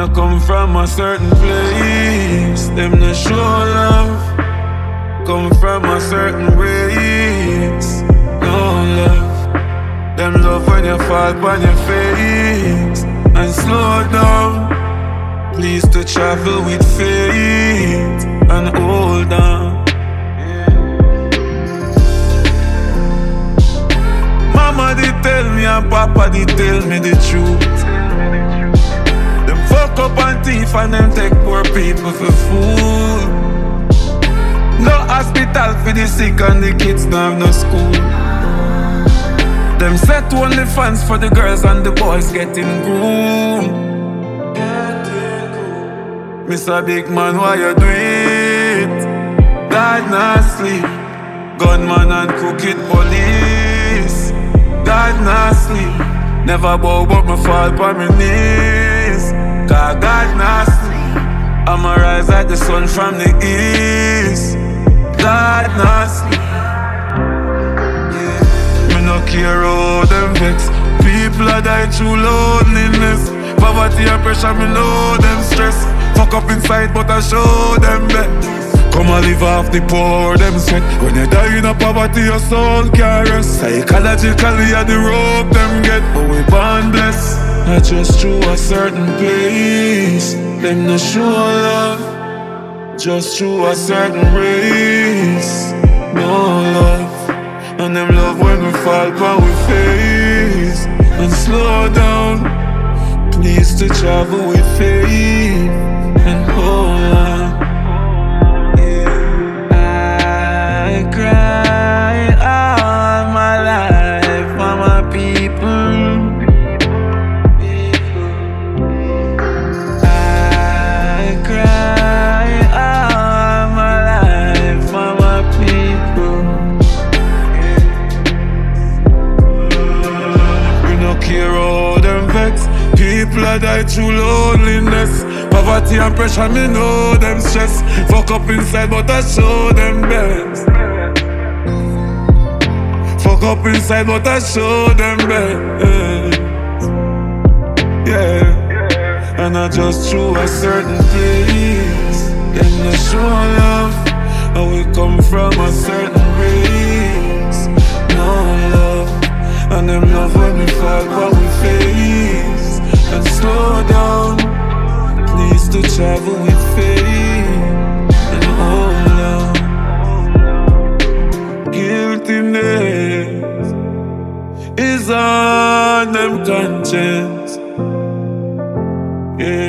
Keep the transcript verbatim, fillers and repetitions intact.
come from a certain place. Them no show love. Come from a certain race. No love. Them love when you fall on your face. And slow down. Please to travel with faith and hold on. Mama did tell me and Papa did tell me the truth. Them fuck up and thief and them take poor people for food. No hospital for the sick and the kids don't have no school. Them set only fans for the girls and the boys getting groomed. Mister Big Man, why you do it? God not sleep. Gunman and crooked police. God not sleep. Never bow but me fall on my knees. God, God not sleep. I'ma rise like the sun from the east. God not sleep. Yeah. Me no care how them vex. People are die through loneliness. Poverty and pressure, me know them stress. Fuck up inside but I show them bet. Come and live off the poor, them sweat. When you die in a poverty, your soul can't rest. Psychologically, at the rope them get. But we born blessed. Not just through a certain place. Them no show love. Just through a certain race. No love. And them love when we fall but we face. And slow down. Please to travel with faith and hold on. Yeah. I cry all my life for my people. I cry all my life for my people. We no care how them vex. People are die through loneliness. Poverty and pressure, me know them stress. Fuck up inside but I show them best. Fuck up inside but I show them best. Yeah. And I just through a certain place. Them no show love. And we come from a certain race. No love. And them love when we fall but we face. And slow down, please to travel with faith and hold on. Guiltiness is on them conscience. Yeah.